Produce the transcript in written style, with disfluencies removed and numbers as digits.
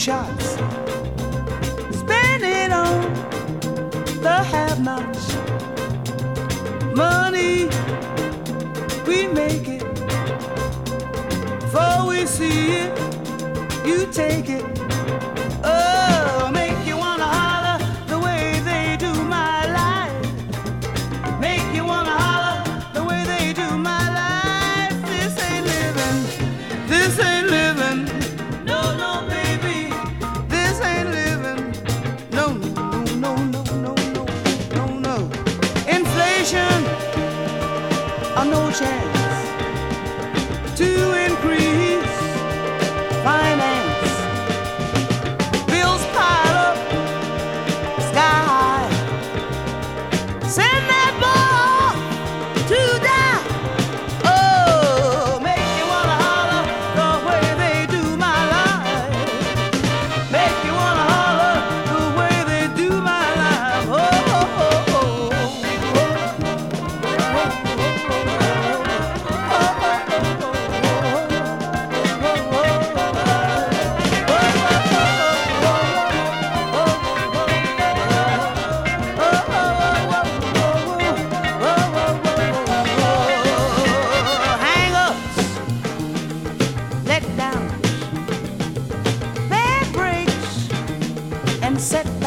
moonshots, spend it on the have-nots. Money, we make it. Before we see it, you take it. Oh, make you wanna holler the way they do my life. Make you wanna holler the way they do my life. This ain't living. This ain't living. No, no, baby. This ain't living. No, no, no, no, no, no, no, no. Inflation, no chance to increase finance. Bills pile up sky high. Send that ball to die. Oh, make you wanna holler the way they do my life. Make you wanna holler the way they do my life. Oh, oh, oh, oh. Hang-ups, letdowns, bad breaks, and setbacks.